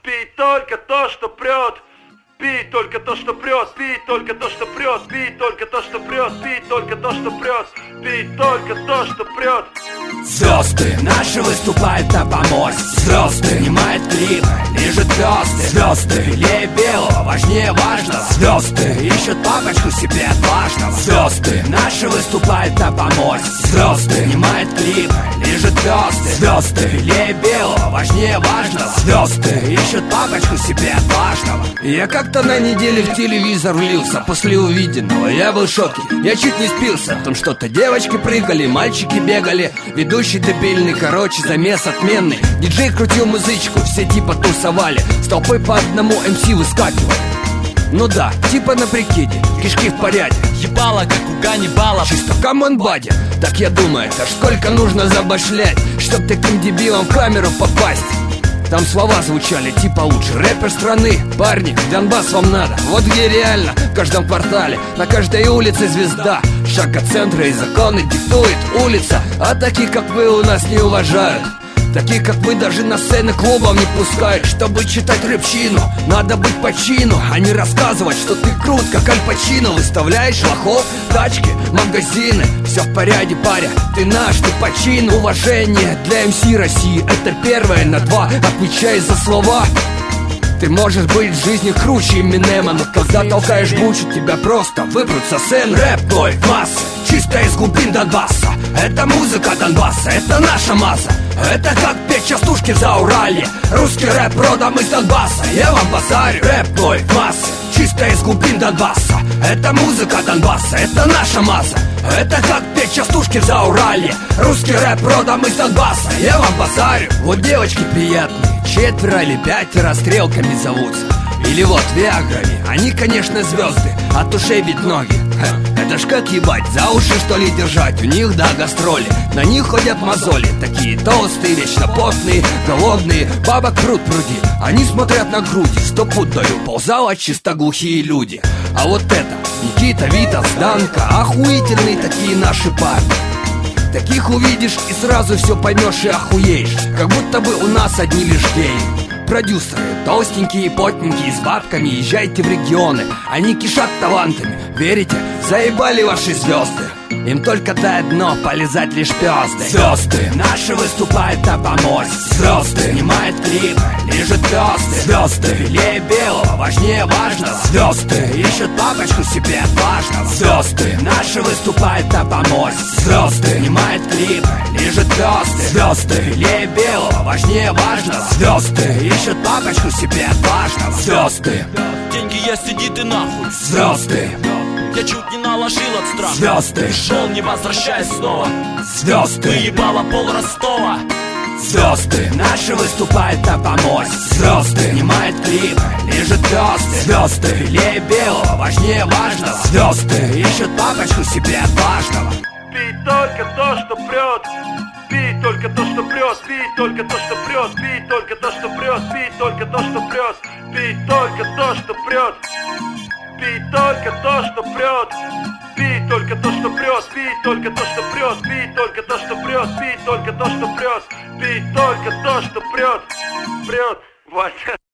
Пей только то, что прет. Пей только то, что прет, пей только то, что прет, пей только то, что прет, пей только то, что прет, пей только то, что прет. Звезды наши выступают на помост. Звезды снимают клип, лежат звезды. Звезды белее белого, важнее важного. Звезды ищут папочку себе отважного. Звезды наши выступают на помост. Звезды снимают клип, лежат звезды. Звезды белее белого, важнее важного. Звезды ищут папочку себе отважного. Я как-то на неделе в телевизор влился. После увиденного я был в шоке. Я чуть не спился. Там что-то девочки прыгали, мальчики бегали. Ведущий дебильный, короче, замес отменный. Диджей крутил музычку, все типа тусовали. С толпой по одному МС выскакивали. Ну да, типа на прикиде, кишки в порядке. Ебало, как у Ганнибала. Чисто камон бади. Так я думаю, это сколько нужно забашлять, чтоб таким дебилом в камеру попасть. Там слова звучали типа лучший рэпер страны. Парни, Донбасс вам надо. Вот где реально, в каждом квартале, на каждой улице звезда. Шаг от центра и законы диктует улица. А таких, как вы, у нас не уважают. Таких, как вы, даже на сцены клубов не пускают. Чтобы читать рэпчину, надо быть по чину, а не рассказывать, что ты крут, как Аль Пачино. Выставляешь лохов, тачки, магазины. Все в порядке, паря, ты наш, ты по чину. Уважение для МС России, это первое на два. Отвечай за слова. Ты можешь быть в жизни круче Эминема, но когда толкаешь бучу, тебя просто выпрут со сцены. Рэп твой в массы, чисто из глубин Донбасса. Это музыка Донбасса, это наша масса. Это как петь частушки в Зауралье. Русский рэп родом из Донбасса. Я вам базарю. Рэп твой в массы, чисто из глубин Донбасса. Это музыка Донбасса, это наша масса. Это как петь частушки в Зауралье. Русский рэп родом из Донбасса. Я вам базарю. Вот девочки приятные, 4 или 5 стрелками зовутся. Или вот виаграми, они, конечно, звезды, от ушей ведь ноги. Это ж как ебать, за уши что ли держать? У них, да, гастроли, на них ходят мозоли. Такие толстые, вечно потные, голодные. Бабок пруд пруди, они смотрят на груди. 100 пуд даю, ползала чисто глухие люди. А вот это, Никита, Витас, Данка, охуительные такие наши парни. Таких увидишь и сразу все поймешь и охуеешь. Как будто бы у нас одни лишь геи. Продюсеры, толстенькие, потненькие, с бабками, езжайте в регионы. Они кишат талантами, верите? Заебали ваши звезды. Им только дай дно, полизать лишь пёзды. Звезды наши выступают на помосте. Звезды снимают клипы, лежат звезды. Звезды белее белого, важнее важного. Звезды ищут папочку себе отважного. Звезды наши выступают на помосте. Звезды снимают клипы, лежат звезды. Звезды белее белого, важнее важного. Звезды ищут папочку себе отважного. Звезды. Деньги есть, иди ты нахуй. Звезды. Я чуть не наложил от страха. Звезды. Шел, не возвращаясь снова. Звезды. Выебало пол Ростова. Звезды наши выступают на помосте. Звезды снимают клипы, лежат звезды. Звезды белее белого, важнее важного. Звезды ищут папочку себе отважного. Пей только то, что прет. Пей только то, что прет. Пей только то, что прет. Пей только то, что прет. Пей только то, что прет. Пей только то, что прет. Пей только то, что прет. Пей только то, что прет. Пей только то, что прет. Пей только то, что прет. Пей только то, что прет. Пей только то, что прет. Прет. Вася.